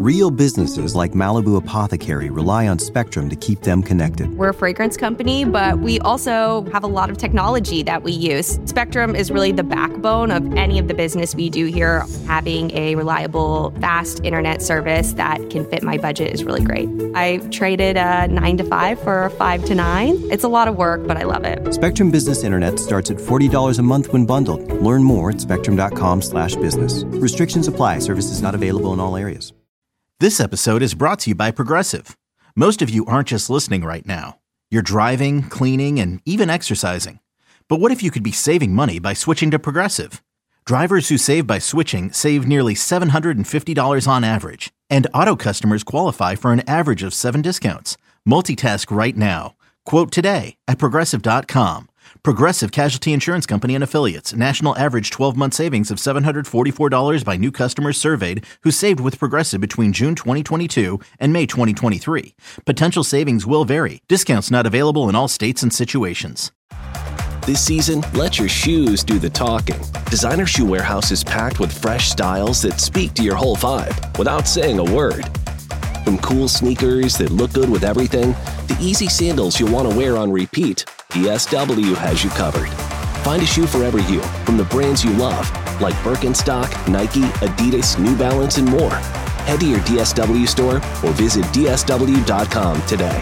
Real businesses like Malibu Apothecary rely on Spectrum to keep them connected. We're a fragrance company, but we also have a lot of technology that we use. Spectrum is really the backbone of any of the business we do here. Having a reliable, fast internet service that can fit my budget is really great. I traded a 9 to 5 for a 5 to 9. It's a lot of work, but I love it. Spectrum Business Internet starts at $40 a month when bundled. Learn more at spectrum.com/business. Restrictions apply. Services not available in all areas. This episode is brought to you by Progressive. Most of you aren't just listening right now. You're driving, cleaning, and even exercising. But what if you could be saving money by switching to Progressive? Drivers who save by switching save nearly $750 on average. And auto customers qualify for an average of 7 discounts. Multitask right now. Quote today at Progressive.com. Progressive Casualty Insurance Company and Affiliates. National average 12-month savings of $744 by new customers surveyed who saved with Progressive between June 2022 and May 2023. Potential savings will vary. Discounts not available in all states and situations. This season, let your shoes do the talking. Designer Shoe Warehouse is packed with fresh styles that speak to your whole vibe without saying a word. From cool sneakers that look good with everything, to easy sandals you'll want to wear on repeat, DSW has you covered. Find a shoe for every you, from the brands you love, like Birkenstock, Nike, Adidas, New Balance, and more. Head to your DSW store or visit DSW.com today.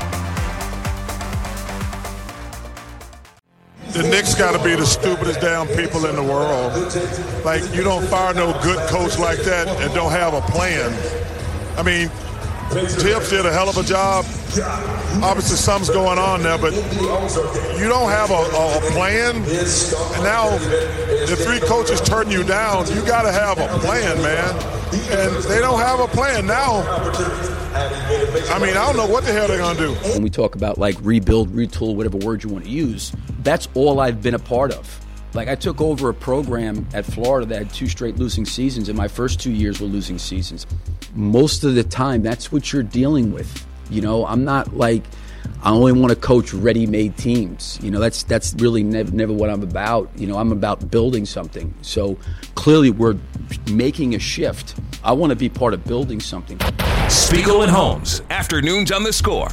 The Knicks got to be the stupidest damn people in the world. Like, you don't fire no good coach like that and don't have a plan. I mean, Tibbs did a hell of a job. Obviously, something's going on there, but you don't have a plan. And now the 3 coaches turn you down. You got to have a plan, man. And they don't have a plan now. I mean, I don't know what the hell they're going to do. When we talk about like rebuild, retool, whatever word you want to use, that's all I've been a part of. Like, I took over a program at Florida that had 2 straight losing seasons, and my first 2 years were losing seasons. Most of the time, that's what you're dealing with. You know, I'm not like, I only want to coach ready-made teams. You know, that's really never what I'm about. You know, I'm about building something. So clearly we're making a shift. I want to be part of building something. Spiegel and Holmes, afternoons on The Score.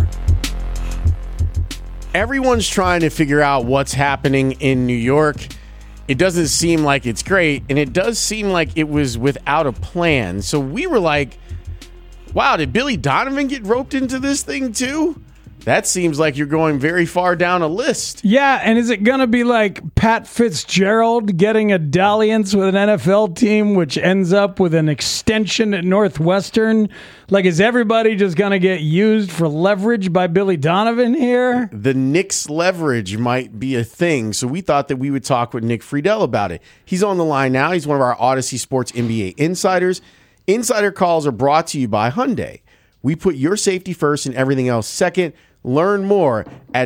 Everyone's trying to figure out what's happening in New York. It doesn't seem like it's great, and it does seem like it was without a plan. So we were like, wow, did Billy Donovan get roped into this thing too? That seems like you're going very far down a list. Yeah, and is it going to be like Pat Fitzgerald getting a dalliance with an NFL team, which ends up with an extension at Northwestern? Like, is everybody just going to get used for leverage by Billy Donovan here? The Knicks leverage might be a thing, so we thought that we would talk with Nick Friedel about it. He's on the line now. He's one of our Odyssey Sports NBA insiders. Insider calls are brought to you by Hyundai. We put your safety first and everything else second. Learn more at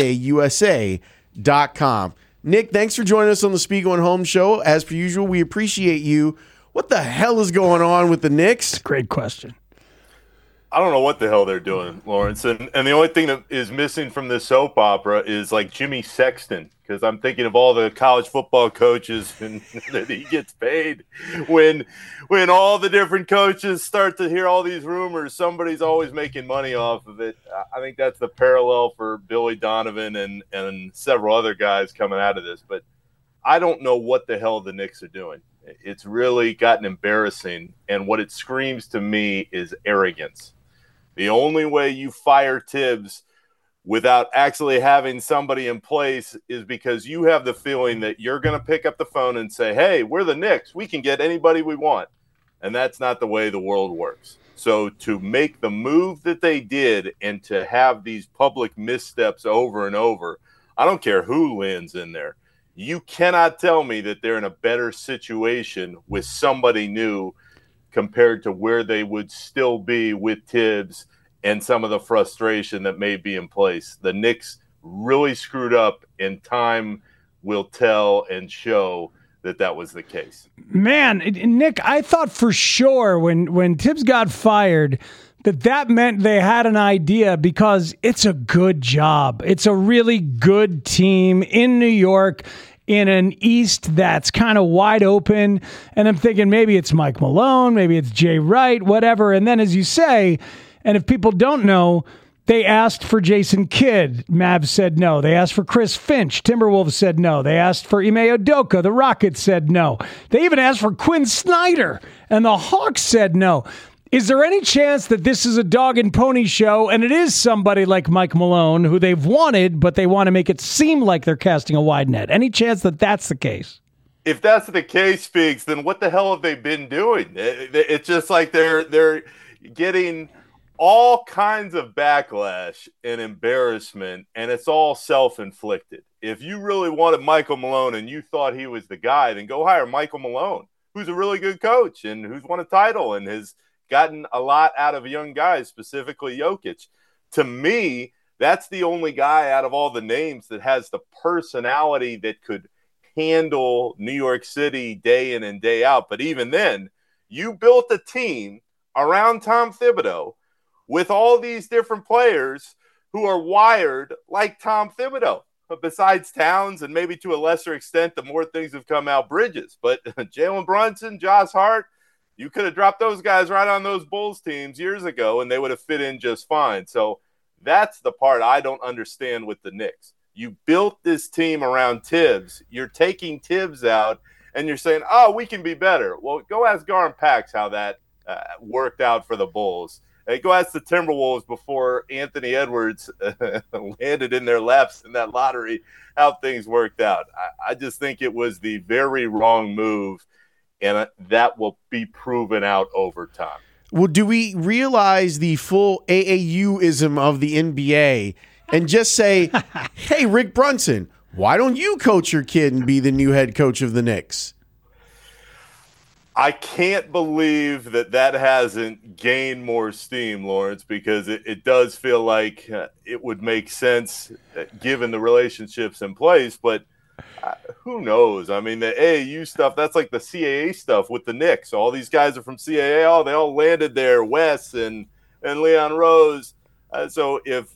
HyundaiUSA.com. Nick, thanks for joining us on the Spiegel and Holmes show. As per usual, we appreciate you. What the hell is going on with the Knicks? Great question. I don't know what the hell they're doing, Lawrence. And the only thing that is missing from this soap opera is like Jimmy Sexton, because I'm thinking of all the college football coaches and that he gets paid. When all the different coaches start to hear all these rumors, somebody's always making money off of it. I think that's the parallel for Billy Donovan and several other guys coming out of this. But I don't know what the hell the Knicks are doing. It's really gotten embarrassing. And what it screams to me is arrogance. The only way you fire Tibbs without actually having somebody in place is because you have the feeling that you're going to pick up the phone and say, hey, we're the Knicks. We can get anybody we want. And that's not the way the world works. So to make the move that they did and to have these public missteps over and over, I don't care who lands in there. You cannot tell me that they're in a better situation with somebody new compared to where they would still be with Tibbs and some of the frustration that may be in place. The Knicks really screwed up, and time will tell and show that was the case. Man, Nick, I thought for sure when Tibbs got fired that meant they had an idea, because it's a good job. It's a really good team in New York. in an East that's kind of wide open. And I'm thinking maybe it's Mike Malone, maybe it's Jay Wright, whatever. And then, as you say, and if people don't know, they asked for Jason Kidd. Mavs said no. They asked for Chris Finch. Timberwolves said no. They asked for Ime Udoka. The Rockets said no. They even asked for Quinn Snyder, and the Hawks said no. Is there any chance that this is a dog and pony show, and it is somebody like Mike Malone who they've wanted, but they want to make it seem like they're casting a wide net? Any chance that that's the case? If that's the case, Speaks, then what the hell have they been doing? It's just like they're getting all kinds of backlash and embarrassment, and it's all self-inflicted. If you really wanted Michael Malone and you thought he was the guy, then go hire Michael Malone, who's a really good coach and who's won a title and has gotten a lot out of young guys, specifically Jokic. To me, that's the only guy out of all the names that has the personality that could handle New York City day in and day out. But even then, you built a team around Tom Thibodeau with all these different players who are wired like Tom Thibodeau, besides Towns and maybe to a lesser extent, the more things have come out, Bridges. But Jalen Brunson, Josh Hart, you could have dropped those guys right on those Bulls teams years ago, and they would have fit in just fine. So that's the part I don't understand with the Knicks. You built this team around Tibbs. You're taking Tibbs out, and you're saying, oh, we can be better. Well, go ask Garden Pax how that worked out for the Bulls. Hey, go ask the Timberwolves before Anthony Edwards landed in their laps in that lottery how things worked out. I just think it was the very wrong move, and that will be proven out over time. Well, do we realize the full AAU-ism of the NBA and just say, hey, Rick Brunson, why don't you coach your kid and be the new head coach of the Knicks? I can't believe that hasn't gained more steam, Lawrence, because it does feel like it would make sense given the relationships in place. But who knows? I mean, the AAU stuff, that's like the CAA stuff with the Knicks. All these guys are from CAA. Oh, they all landed there, Wes and Leon Rose. So if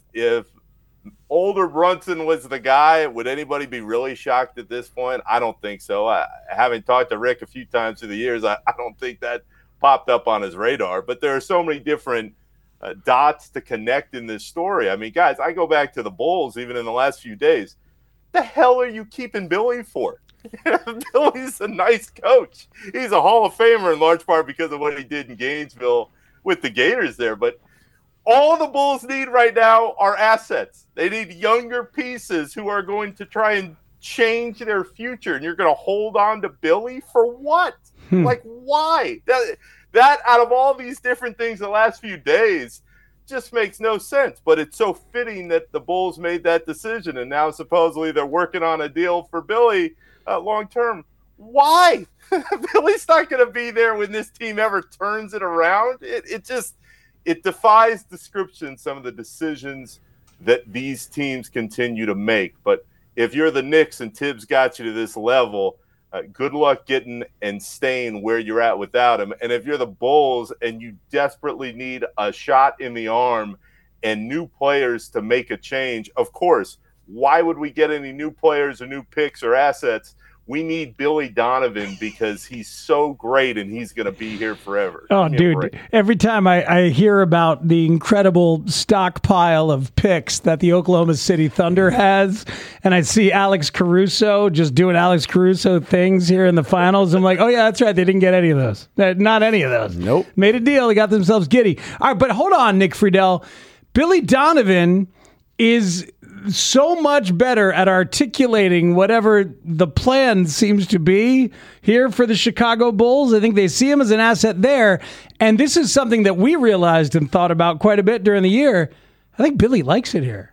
older Brunson was the guy, would anybody be really shocked at this point? I don't think so. Having talked to Rick a few times through the years, I don't think that popped up on his radar. But there are so many different dots to connect in this story. I mean, guys, I go back to the Bulls even in the last few days. The hell are you keeping Billy for? Billy's a nice coach. He's a Hall of Famer in large part because of what he did in Gainesville with the Gators there. But all the Bulls need right now are assets. They need younger pieces who are going to try and change their future. And you're going to hold on to Billy for what? Like, why? That out of all these different things the last few days just makes no sense. But it's so fitting that the Bulls made that decision. And now supposedly they're working on a deal for Billy long term. Why? Billy's not going to be there when this team ever turns it around. It defies description, some of the decisions that these teams continue to make. But if you're the Knicks and Tibbs got you to this level, good luck getting and staying where you're at without him. And if you're the Bulls and you desperately need a shot in the arm and new players to make a change, of course, why would we get any new players or new picks or assets? We need Billy Donovan because he's so great and he's going to be here forever. Oh, dude, every time I hear about the incredible stockpile of picks that the Oklahoma City Thunder has, and I see Alex Caruso just doing Alex Caruso things here in the finals, I'm like, oh, yeah, that's right. They didn't get any of those. Not any of those. Nope. Made a deal. They got themselves giddy. All right, but hold on, Nick Friedel. Billy Donovan is so much better at articulating whatever the plan seems to be here for the Chicago Bulls. I think they see him as an asset there. And this is something that we realized and thought about quite a bit during the year. I think Billy likes it here.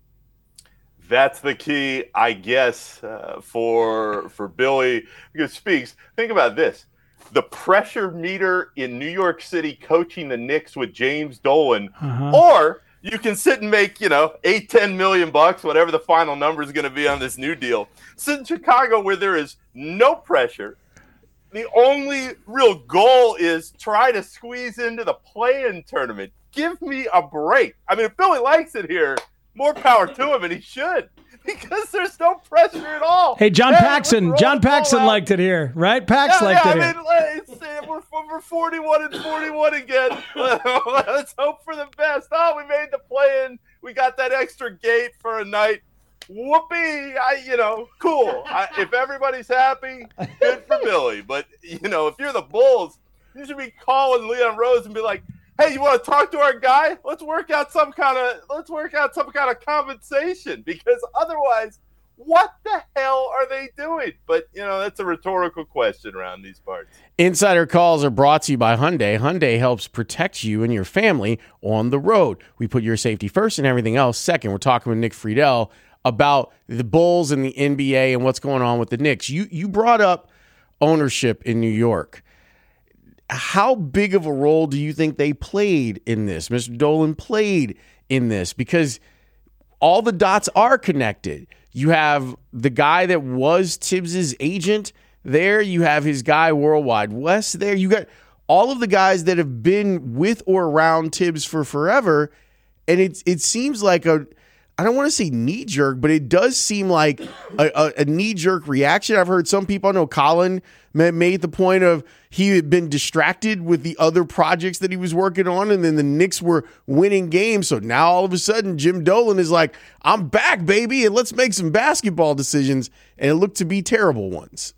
That's the key, I guess, for Billy. Because Speaks, think about this. The pressure meter in New York City coaching the Knicks with James Dolan, or you can sit and make, $8-10 million, whatever the final number is going to be on this new deal. Sit in Chicago where there is no pressure. The only real goal is try to squeeze into the play-in tournament. Give me a break. I mean, if Billy likes it here, more power to him, and he should, because there's no pressure at all. Hey, John Paxson liked it here, right? Pax liked it here. We're 41-41 again. Let's hope for the best. Oh, we made the play-in. We got that extra gate for a night. Whoopee! Cool. If everybody's happy, good for Billy. But if you're the Bulls, you should be calling Leon Rose and be like, "Hey, you want to talk to our guy? Let's work out some kind of compensation, because otherwise, what the hell are they doing?" But that's a rhetorical question around these parts. Insider calls are brought to you by Hyundai. Hyundai helps protect you and your family on the road. We put your safety first and everything else second. We're talking with Nick Friedel about the Bulls and the NBA and what's going on with the Knicks. You brought up ownership in New York. How big of a role do you think they played in this? Mr. Dolan played in this, because all the dots are connected. You have the guy that was Tibbs's agent there. You have his guy Worldwide West there. You got all of the guys that have been with or around Tibbs for forever. And it seems like I don't want to say knee-jerk, but it does seem like a knee-jerk reaction. I've heard some people, I know Colin made the point of he had been distracted with the other projects that he was working on, and then the Knicks were winning games. So now all of a sudden Jim Dolan is like, "I'm back, baby, and let's make some basketball decisions," and it looked to be terrible ones.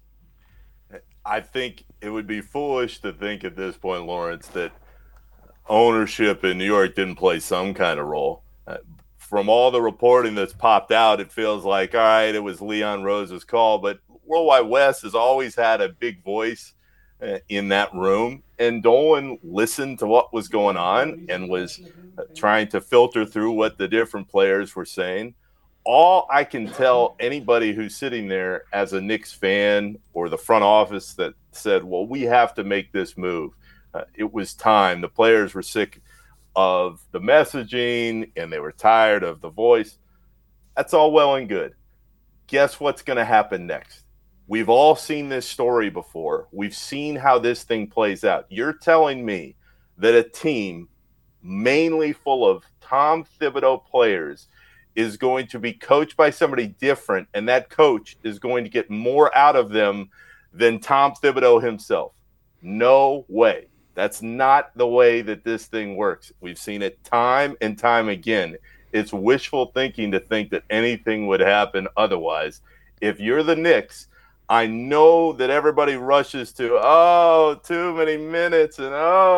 I think it would be foolish to think at this point, Lawrence, that ownership in New York didn't play some kind of role. From all the reporting that's popped out, it feels like, all right, it was Leon Rose's call, but Worldwide West has always had a big voice in that room, and Dolan listened to what was going on and was trying to filter through what the different players were saying. All I can tell anybody who's sitting there as a Knicks fan or the front office that said, well, we have to make this move. It was time. The players were sick of the messaging and they were tired of the voice. That's all well and good. Guess what's going to happen next? We've all seen this story before. We've seen how this thing plays out. You're telling me that a team mainly full of Tom Thibodeau players is going to be coached by somebody different, and that coach is going to get more out of them than Tom Thibodeau himself? No way. That's not the way that this thing works. We've seen it time and time again. It's wishful thinking to think that anything would happen otherwise. If you're the Knicks, I know that everybody rushes to, too many minutes, and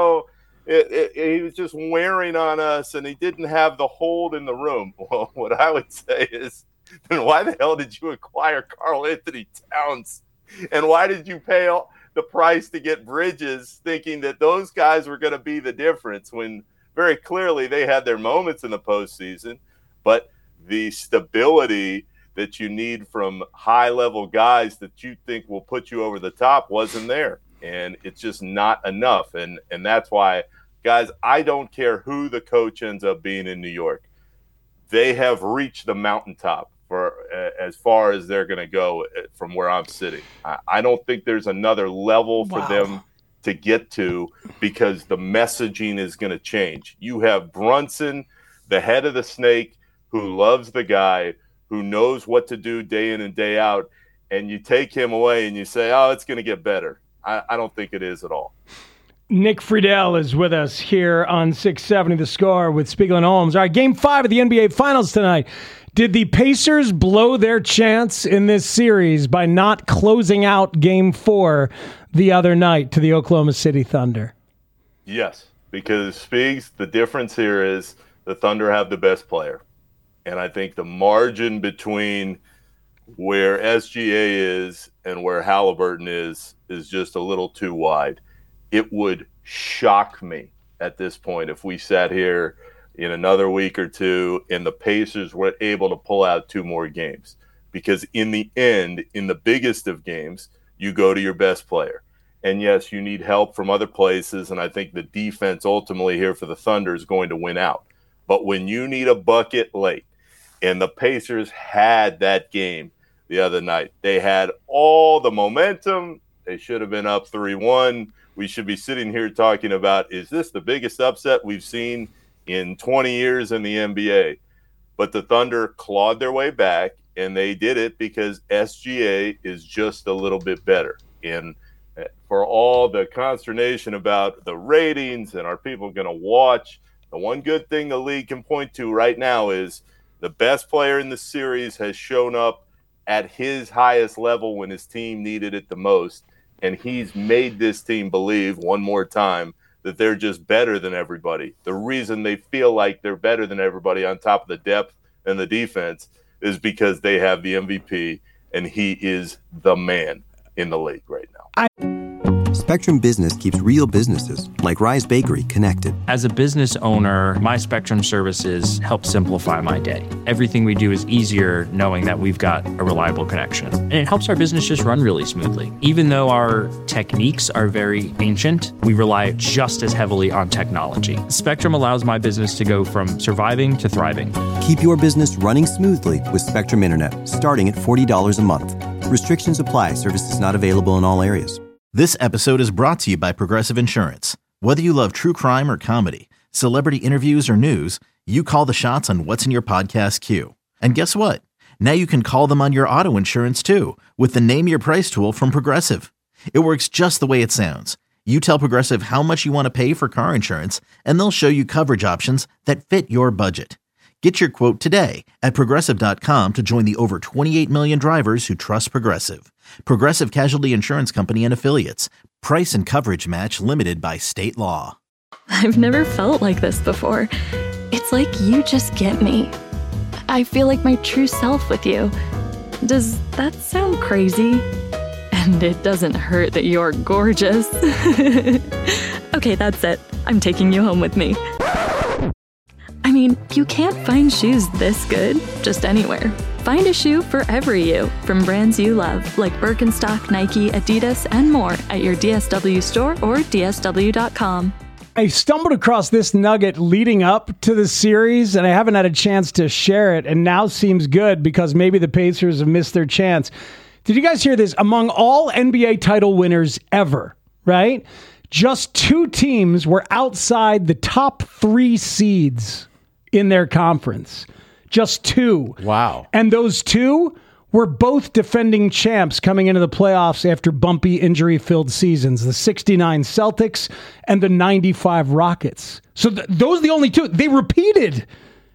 he was just wearing on us, and he didn't have the hold in the room. Well, what I would say is, then why the hell did you acquire Karl Anthony Towns? And why did you pay the price to get Bridges, thinking that those guys were going to be the difference, when very clearly they had their moments in the postseason, but the stability that you need from high-level guys that you think will put you over the top wasn't there. And it's just not enough. And that's why, guys, I don't care who the coach ends up being in New York. They have reached the mountaintop for as far as they're going to go from where I'm sitting. I don't think there's another level for them to get to, because the messaging is going to change. You have Brunson, the head of the snake, who loves the guy, who knows what to do day in and day out, and you take him away and you say, it's going to get better. I don't think it is at all. Nick Friedel is with us here on 670 The Score with Spiegel and Holmes. All right, Game 5 of the NBA Finals tonight. Did the Pacers blow their chance in this series by not closing out Game 4 the other night to the Oklahoma City Thunder? Yes, because, Spiegs, the difference here is the Thunder have the best player. And I think the margin between where SGA is and where Halliburton is just a little too wide. It would shock me at this point if we sat here in another week or two and the Pacers were able to pull out 2 more games. Because in the end, in the biggest of games, you go to your best player. And yes, you need help from other places, and I think the defense ultimately here for the Thunder is going to win out. But when you need a bucket late, and the Pacers had that game the other night, they had all the momentum. They should have been up 3-1. We should be sitting here talking about, is this the biggest upset we've seen in 20 years in the NBA? But the Thunder clawed their way back, and they did it because SGA is just a little bit better. And for all the consternation about the ratings and are people going to watch, the one good thing the league can point to right now is the best player in the series has shown up at his highest level when his team needed it the most. And he's made this team believe one more time that they're just better than everybody. The reason they feel like they're better than everybody on top of the depth and the defense is because they have the MVP, and he is the man in the league right now. Spectrum Business keeps real businesses, like Rise Bakery, connected. As a business owner, my Spectrum services help simplify my day. Everything we do is easier knowing that we've got a reliable connection. And it helps our business just run really smoothly. Even though our techniques are very ancient, we rely just as heavily on technology. Spectrum allows my business to go from surviving to thriving. Keep your business running smoothly with Spectrum Internet, starting at $40 a month. Restrictions apply. Services not available in all areas. This episode is brought to you by Progressive Insurance. Whether you love true crime or comedy, celebrity interviews or news, you call the shots on what's in your podcast queue. And guess what? Now you can call them on your auto insurance too with the Name Your Price tool from Progressive. It works just the way it sounds. You tell Progressive how much you want to pay for car insurance, and they'll show you coverage options that fit your budget. Get your quote today at Progressive.com to join the over 28 million drivers who trust Progressive. Progressive Casualty Insurance Company and Affiliates. Price and coverage match limited by state law. I've never felt like this before. It's like you just get me. I feel like my true self with you. Does that sound crazy? And it doesn't hurt that you're gorgeous. Okay, that's it. I'm taking you home with me. I mean, you can't find shoes this good just anywhere. Find a shoe for every you from brands you love, like Birkenstock, Nike, Adidas, and more at your DSW store or DSW.com. I stumbled across this nugget leading up to the series, and I haven't had a chance to share it, and now seems good because maybe the Pacers have missed their chance. Did you guys hear this? Among all NBA title winners ever, right? Just 2 teams were outside the top 3 seeds in their conference. Just 2. Wow. And those 2 were both defending champs coming into the playoffs after bumpy injury-filled seasons, the 69 Celtics and the 95 Rockets. So those are the only 2. They repeated.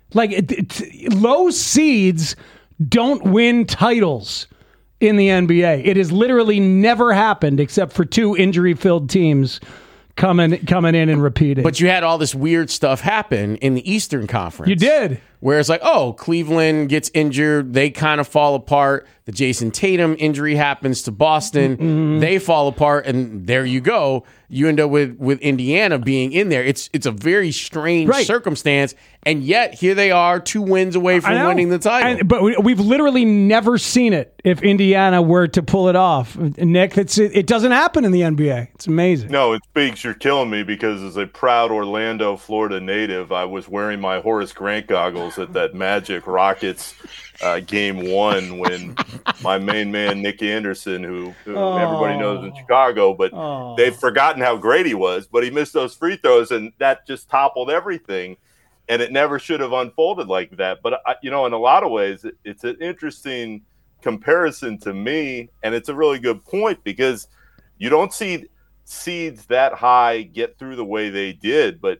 Low seeds don't win titles in the NBA. It has literally never happened except for 2 injury-filled teams coming in and repeating. But you had all this weird stuff happen in the Eastern Conference. You did. Where it's like, oh, Cleveland gets injured. They kind of fall apart. The Jason Tatum injury happens to Boston. Mm-hmm. They fall apart, and there you go. You end up with Indiana being in there. It's a very strange circumstance, and yet here they are, 2 wins away from winning the title. But we've literally never seen it if Indiana were to pull it off. Nick, it doesn't happen in the NBA. It's amazing. No, it speaks. You're killing me because as a proud Orlando, Florida native, I was wearing my Horace Grant goggles at that Magic Rockets game 1 when my main man Nick Anderson, who everybody knows in Chicago, but they've forgotten how great he was, but he missed those free throws, and that just toppled everything, and it never should have unfolded like that. But in a lot of ways, it's an interesting comparison to me, and it's a really good point because you don't see seeds that high get through the way they did, but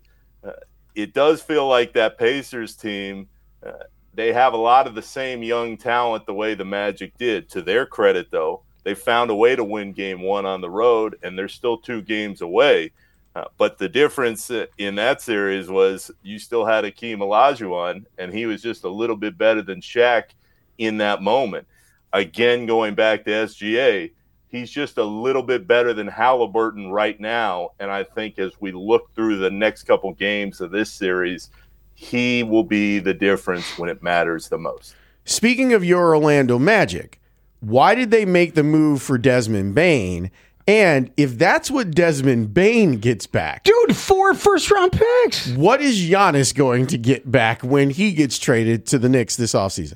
it does feel like that Pacers team, they have a lot of the same young talent the way the Magic did. To their credit, though, they found a way to win game 1 on the road, and they're still 2 games away. But the difference in that series was you still had Hakeem Olajuwon, and he was just a little bit better than Shaq in that moment. Again, going back to SGA, he's just a little bit better than Halliburton right now, and I think as we look through the next couple games of this series, he will be the difference when it matters the most. Speaking of your Orlando Magic, why did they make the move for Desmond Bane? And if that's what Desmond Bane gets back... Dude, 4 first-round picks! What is Giannis going to get back when he gets traded to the Knicks this offseason?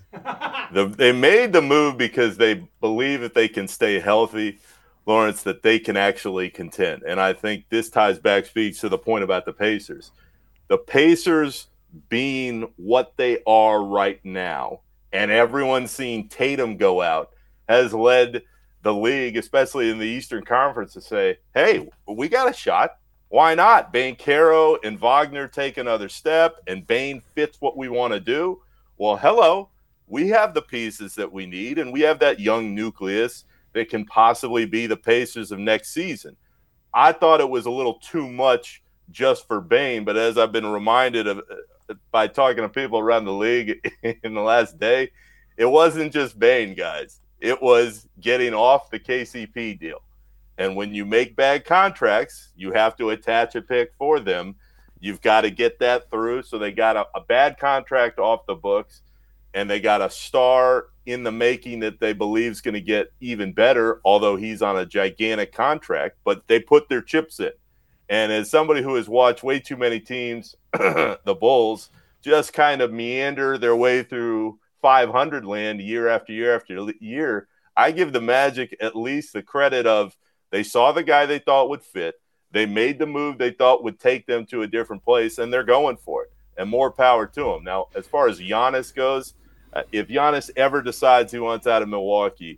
They made the move because they believe if they can stay healthy, Lawrence, that they can actually contend. And I think this speaks to the point about the Pacers. The Pacers being what they are right now, and everyone seeing Tatum go out, has led the league, especially in the Eastern Conference, to say, hey, we got a shot. Why not? Banchero and Wagner take another step, and Bane fits what we want to do. Well, hello. We have the pieces that we need, and we have that young nucleus that can possibly be the Pacers of next season. I thought it was a little too much just for Bane, but as I've been reminded of by talking to people around the league in the last day, it wasn't just Bane, guys. It was getting off the KCP deal. And when you make bad contracts, you have to attach a pick for them. You've got to get that through. So they got a bad contract off the books, and they got a star in the making that they believe is going to get even better, although he's on a gigantic contract. But they put their chips in. And as somebody who has watched way too many teams, the Bulls, just kind of meander their way through 500 land year after year after year, I give the Magic at least the credit of they saw the guy they thought would fit. They made the move they thought would take them to a different place, and they're going for it. And more power to them. Now, as far as Giannis goes, if Giannis ever decides he wants out of Milwaukee,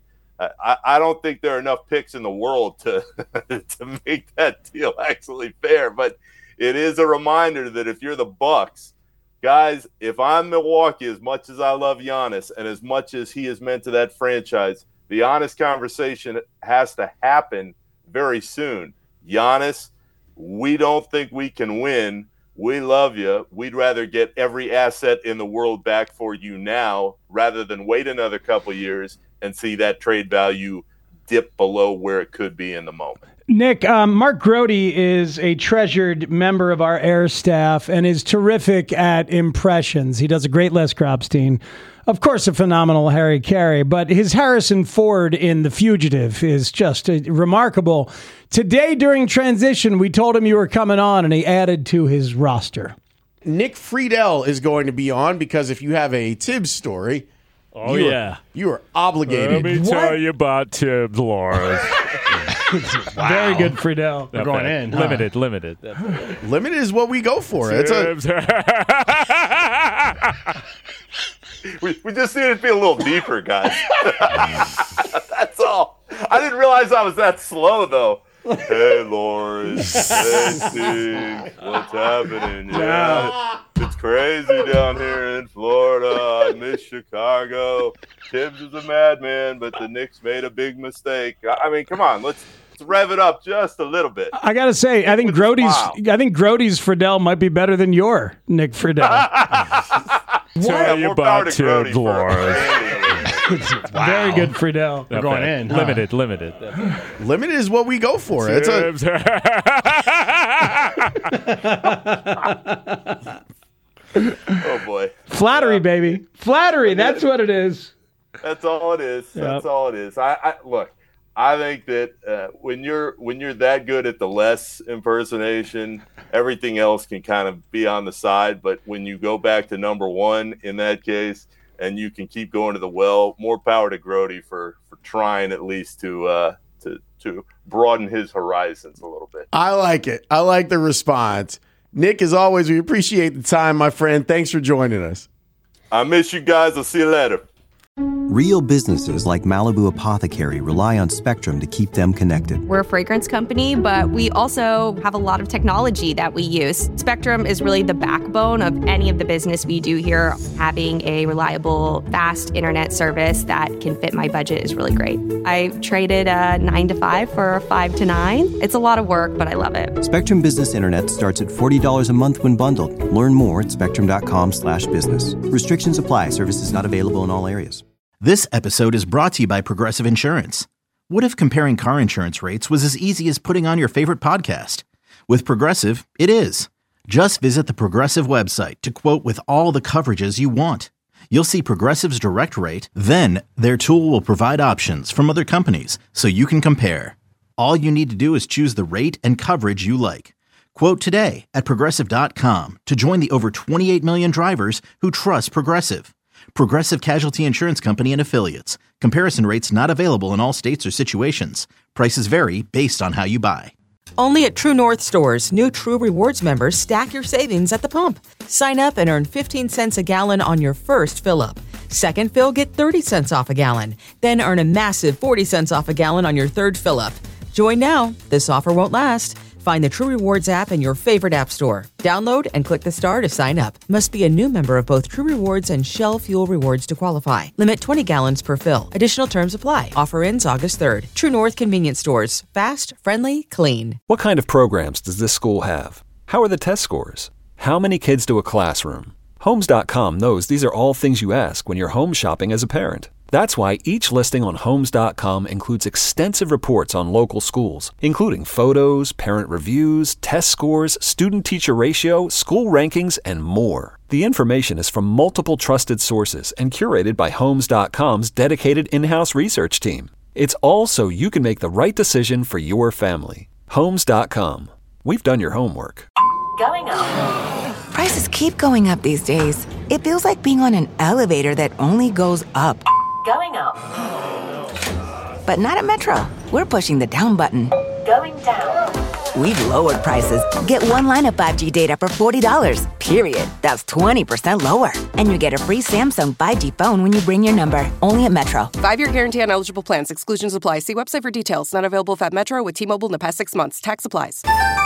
I don't think there are enough picks in the world to to make that deal actually fair. But it is a reminder that if you're the Bucks, guys, if I'm Milwaukee, as much as I love Giannis and as much as he has meant to that franchise, the honest conversation has to happen very soon. Giannis, we don't think we can win. We love you. We'd rather get every asset in the world back for you now rather than wait another couple years and see that trade value dip below where it could be in the moment. Nick, Mark Grote is a treasured member of our air staff and is terrific at impressions. He does a great Les Grobstein. Of course, a phenomenal Harry Carey, but his Harrison Ford in The Fugitive is just remarkable. Today, during transition, we told him you were coming on, and he added to his roster. Nick Friedel is going to be on because if you have a Tibbs story, you are obligated. Let me tell you about Tibbs, Lawrence. Wow. Very good, Friedel. We're going in. Limited. Limited is what we go for. Tibbs. We just needed to be a little deeper, guys. That's all. I didn't realize I was that slow, though. Hey, Lawrence. Hey, Steve. What's happening? Yeah. It's crazy down here in Florida. I miss Chicago. Tibbs is a madman, but the Knicks made a big mistake. I mean, come on. Let's rev it up just a little bit. I got to say, I think Grote's Friedel might be better than your Nick Friedel. Tell you about Tibbs, Lawrence. Wow. Very good, Friedel. We're going in. Limited. Limited is what we go for. Tibbs. Oh, boy. Flattery, baby. Flattery. That's what it is. That's all it is. That's all it is. I think that when you're that good at the Les impersonation, everything else can kind of be on the side. But when you go back to number one in that case, and you can keep going to the well, more power to Grote for trying at least to broaden his horizons a little bit. I like it. I like the response. Nick, as always, we appreciate the time, my friend. Thanks for joining us. I miss you guys. I'll see you later. Real businesses like Malibu Apothecary rely on Spectrum to keep them connected. We're a fragrance company, but we also have a lot of technology that we use. Spectrum is really the backbone of any of the business we do here. Having a reliable, fast internet service that can fit my budget is really great. I traded a 9 to 5 for a 5 to 9. It's a lot of work, but I love it. Spectrum Business Internet starts at $40 a month when bundled. Learn more at spectrum.com/business. Restrictions apply. Services not available in all areas. This episode is brought to you by Progressive Insurance. What if comparing car insurance rates was as easy as putting on your favorite podcast? With Progressive, it is. Just visit the Progressive website to quote with all the coverages you want. You'll see Progressive's direct rate, then their tool will provide options from other companies so you can compare. All you need to do is choose the rate and coverage you like. Quote today at Progressive.com to join the over 28 million drivers who trust Progressive. Progressive Casualty Insurance Company and Affiliates. Comparison rates not available in all states or situations. Prices vary based on how you buy. Only at True North stores, new True Rewards members stack your savings at the pump. Sign up and earn 15 cents a gallon on your first fill-up. Second fill, get 30 cents off a gallon. Then earn a massive 40 cents off a gallon on your third fill-up. Join now. This offer won't last. Find the True Rewards app in your favorite app store. Download and click the star to sign up. Must be a new member of both True Rewards and Shell Fuel Rewards to qualify. Limit 20 gallons per fill. Additional terms apply. Offer ends August 3rd. True North Convenience Stores. Fast, friendly, clean. What kind of programs does this school have? How are the test scores? How many kids do a classroom? Homes.com knows these are all things you ask when you're home shopping as a parent. That's why each listing on Homes.com includes extensive reports on local schools, including photos, parent reviews, test scores, student-teacher ratio, school rankings, and more. The information is from multiple trusted sources and curated by Homes.com's dedicated in-house research team. It's all so you can make the right decision for your family. Homes.com. We've done your homework. Going up. Prices keep going up these days. It feels like being on an elevator that only goes up. Going up. But not at Metro. We're pushing the down button. Going down. We've lowered prices. Get one line of 5G data for $40, period. That's 20% lower. And you get a free Samsung 5G phone when you bring your number. Only at Metro. 5-year guarantee on eligible plans. Exclusions apply. See website for details. Not available at Metro with T-Mobile in the past 6 months. Tax applies.